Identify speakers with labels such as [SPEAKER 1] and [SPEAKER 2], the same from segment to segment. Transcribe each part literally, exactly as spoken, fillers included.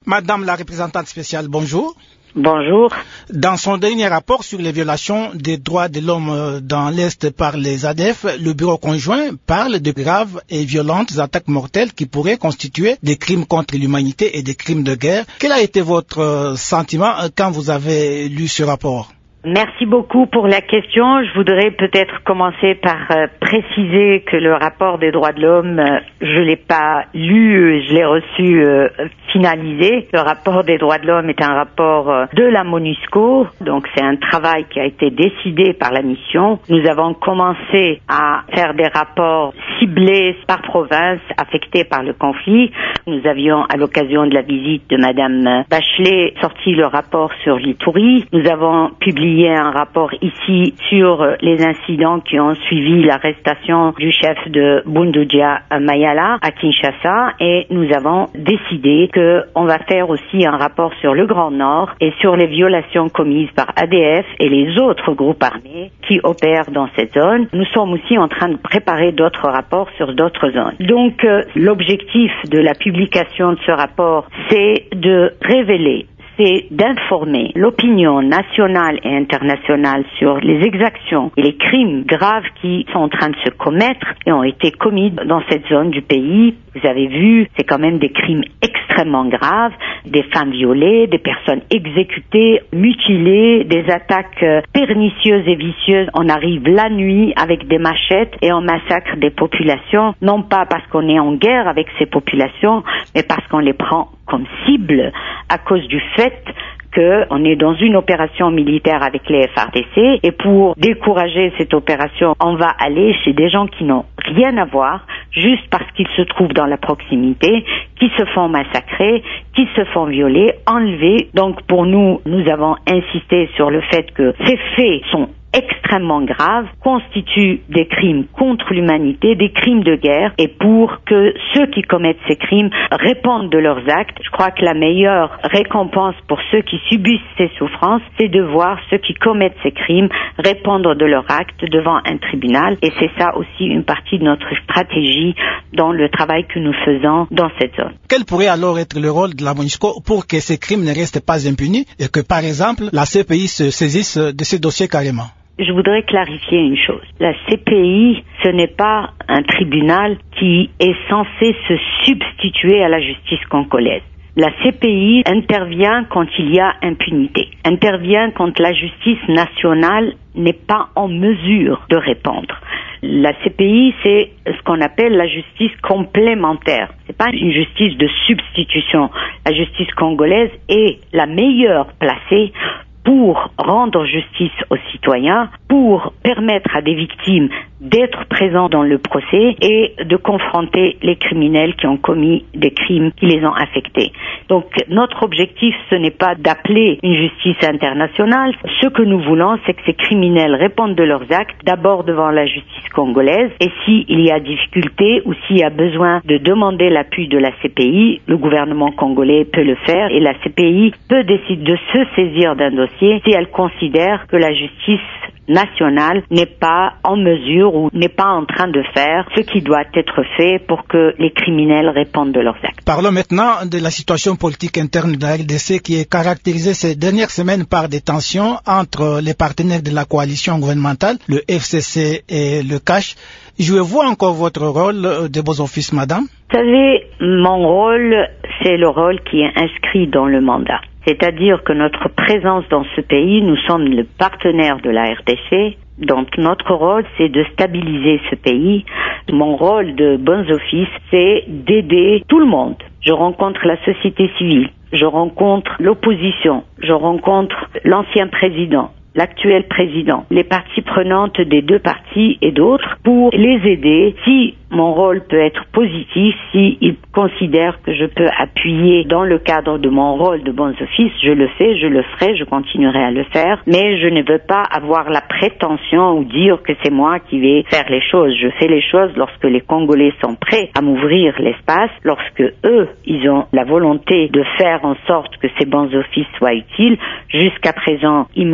[SPEAKER 1] Madame la représentante spéciale, bonjour.
[SPEAKER 2] Bonjour.
[SPEAKER 1] Dans son dernier rapport sur les violations des droits de l'homme dans l'Est par les A D F, le Bureau conjoint parle de graves et violentes attaques mortelles qui pourraient constituer des crimes contre l'humanité et des crimes de guerre. Quel a été votre sentiment quand vous avez lu ce rapport ?
[SPEAKER 2] Merci beaucoup pour la question. Je voudrais peut-être commencer par euh, préciser que le rapport des droits de l'homme, euh, je l'ai pas lu, je l'ai reçu euh, finalisé. Le rapport des droits de l'homme est un rapport euh, de la MONUSCO, donc c'est un travail qui a été décidé par la mission. Nous avons commencé à faire des rapports ciblés par province affectés par le conflit. Nous avions, à l'occasion de la visite de Madame Bachelet, sorti le rapport sur l'Ituri. Nous avons publié un rapport ici sur les incidents qui ont suivi l'arrestation du chef de Bundudia Mayala à Kinshasa, et nous avons décidé qu'on va faire aussi un rapport sur le Grand Nord et sur les violations commises par A D F et les autres groupes armés qui opèrent dans cette zone. Nous sommes aussi en train de préparer d'autres rapports sur d'autres zones. Donc euh, l'objectif de la publication de ce rapport, c'est de révéler, c'est d'informer l'opinion nationale et internationale sur les exactions et les crimes graves qui sont en train de se commettre et ont été commis dans cette zone du pays. Vous avez vu, c'est quand même des crimes extrêmement graves, des femmes violées, des personnes exécutées, mutilées, des attaques pernicieuses et vicieuses. On arrive la nuit avec des machettes et on massacre des populations, non pas parce qu'on est en guerre avec ces populations, mais parce qu'on les prend comme cible à cause du fait qu'on est dans une opération militaire avec les F A R D C, et pour décourager cette opération, on va aller chez des gens qui n'ont rien à voir, juste parce qu'ils se trouvent dans la proximité, qui se font massacrer, qui se font violer, enlever. Donc pour nous, nous avons insisté sur le fait que ces faits sont extrêmement graves, constituent des crimes contre l'humanité, des crimes de guerre, et pour que ceux qui commettent ces crimes répondent de leurs actes, je crois que la meilleure récompense pour ceux qui subissent ces souffrances, c'est de voir ceux qui commettent ces crimes répondre de leurs actes devant un tribunal, et c'est ça aussi une partie de notre stratégie dans le travail que nous faisons dans cette zone.
[SPEAKER 1] Quel pourrait alors être le rôle de la MONUSCO pour que ces crimes ne restent pas impunis et que, par exemple, la C P I se saisisse de ces dossiers carrément?
[SPEAKER 2] Je voudrais clarifier une chose. La C P I, ce n'est pas un tribunal qui est censé se substituer à la justice congolaise. La C P I intervient quand il y a impunité, intervient quand la justice nationale n'est pas en mesure de répondre. La C P I, c'est ce qu'on appelle la justice complémentaire. C'est pas une justice de substitution. La justice congolaise est la meilleure placée pour rendre justice aux citoyens, pour permettre à des victimes d'être présents dans le procès et de confronter les criminels qui ont commis des crimes qui les ont affectés. Donc notre objectif, ce n'est pas d'appeler une justice internationale. Ce que nous voulons, c'est que ces criminels répondent de leurs actes, d'abord devant la justice congolaise, et s'il y a difficulté ou s'il y a besoin de demander l'appui de la C P I, le gouvernement congolais peut le faire, et la C P I peut décider de se saisir d'un dossier si elle considère que la justice nationale n'est pas en mesure ou n'est pas en train de faire ce qui doit être fait pour que les criminels répondent de leurs actes.
[SPEAKER 1] Parlons maintenant de la situation politique interne de la R D C qui est caractérisée ces dernières semaines par des tensions entre les partenaires de la coalition gouvernementale, le F C C et le C A C H. Jouez-vous encore votre rôle de vos offices, madame?
[SPEAKER 2] Vous savez, mon rôle, c'est le rôle qui est inscrit dans le mandat. C'est-à-dire que notre présence dans ce pays, nous sommes le partenaire de la R D C. Donc notre rôle, c'est de stabiliser ce pays. Mon rôle de bons offices, c'est d'aider tout le monde. Je rencontre la société civile, je rencontre l'opposition, je rencontre l'ancien président, l'actuel président, les parties prenantes des deux partis et d'autres pour les aider. Si mon rôle peut être positif, s'ils considèrent que je peux appuyer dans le cadre de mon rôle de bons offices, je le fais, je le ferai, je continuerai à le faire, mais je ne veux pas avoir la prétention ou dire que c'est moi qui vais faire les choses. Je fais les choses lorsque les Congolais sont prêts à m'ouvrir l'espace, lorsque eux, ils ont la volonté de faire en sorte que ces bons offices soient utiles. Jusqu'à présent, ils m'ont donné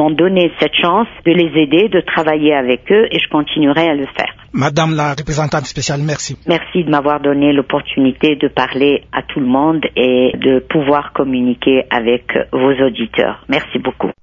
[SPEAKER 2] donné cette chance de les aider, de travailler avec eux, et je continuerai à le faire.
[SPEAKER 1] Madame la représentante spéciale, merci.
[SPEAKER 2] Merci de m'avoir donné l'opportunité de parler à tout le monde et de pouvoir communiquer avec vos auditeurs. Merci beaucoup.